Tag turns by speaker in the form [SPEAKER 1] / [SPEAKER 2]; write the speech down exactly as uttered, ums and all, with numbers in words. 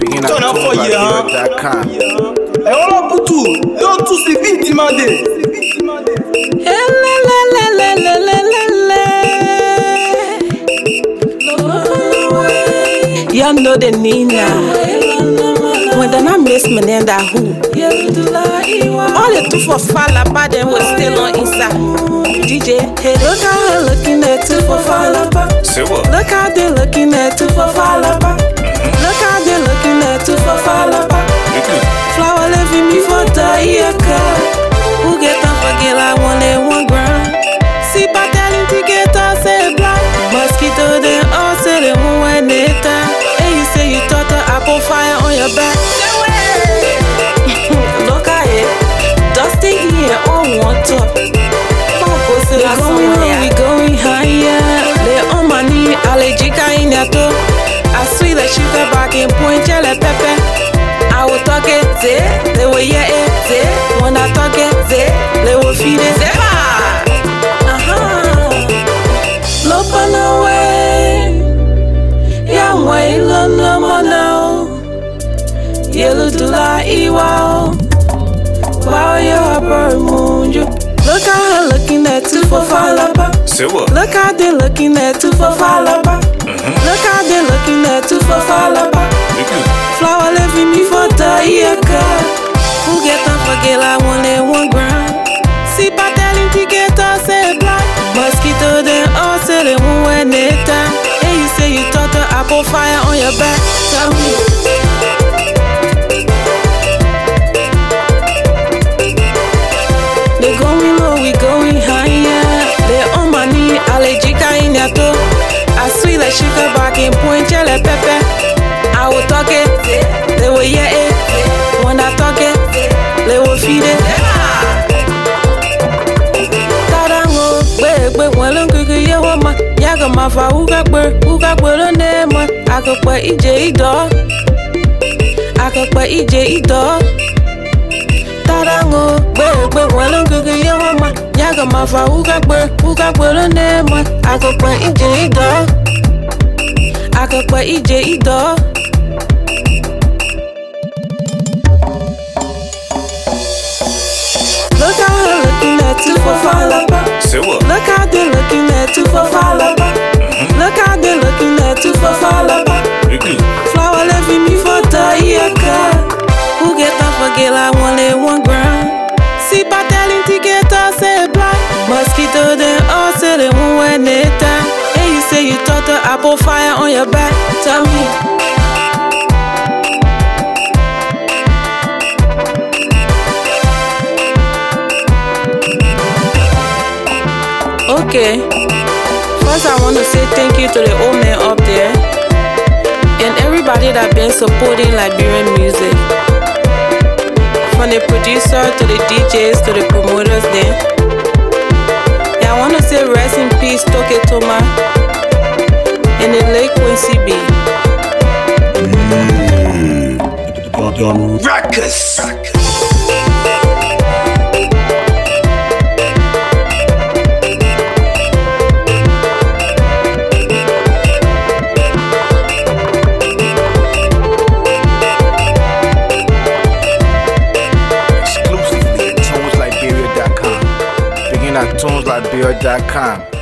[SPEAKER 1] Turn up for you, hein. Et on l'a pour tout. Donc tout c'est vite demandé.
[SPEAKER 2] Y'all know the Nina. When then I miss Menenda who? All the two for Fala, but then was still on inside. D J, hey, look how her looking at two for Fala. Look how they looking at two for Fala. Look how they looking at two for Fala. Flower leaving me for Diaka. Who get up for girl? I want it one ground. See, but telling to get us a black mosquito, then all say they won't it. And you say you thought the apple fire on your back. Look at it, dusty here on one top. We going low, we going higher. They on my knee, allergic in your toe. I sweet like sugar back in point, jelly pepper. I will talk it, they will hear it, when I talk it, they will feed it. Uh-huh. Look on away, yeah, way, no more now. Yellow to la iwa, wow, you're a bird moon. Look how her looking at two for Falapa. Look how they looking at two for Falapa. Look how they looking at two for Falapa. Flower leaving me for Diaka. Who get up for girl? I want it one ground. See, but telling to get us a black mosquito, then all say they won't wear it. And you say you thought the apple fire on your back. Tell me. They going low, we going higher. They on my knee, allergic in your toe. I sweet like sugar back in point, jelly pepper. I will talk it, they will hear it. When I talk it, they will feed it. Tarango, big, big, one look at you, woman. Yaga Mafa, who got bird, who got bird on them. I could put E J dog. I could put E J dog. Tarango, big, big, one look at you, woman. Yaga Mafa, who got bird, who got bird on them. I could put E J dog. I could put E J dog. Look how her looking at two for Falapa. Look how they looking at two for Falapa. Look how they looking at two for Falapa. Flower leaving me for Diaka. Who get up for girl? I want it one ground. See, but telling to get us a black mosquito, then all say they won't wear it. And you say you thought the apple fire on your back. Tell me. Okay, first I want to say thank you to the old man up there and everybody that been supporting Liberian music, from the producer to the D Js to the promoters there. Yeah, I want to say rest in peace Toke Toma and the late Quincy B.
[SPEAKER 1] Mm. Ruckus.
[SPEAKER 3] Tunes Liberia dot com.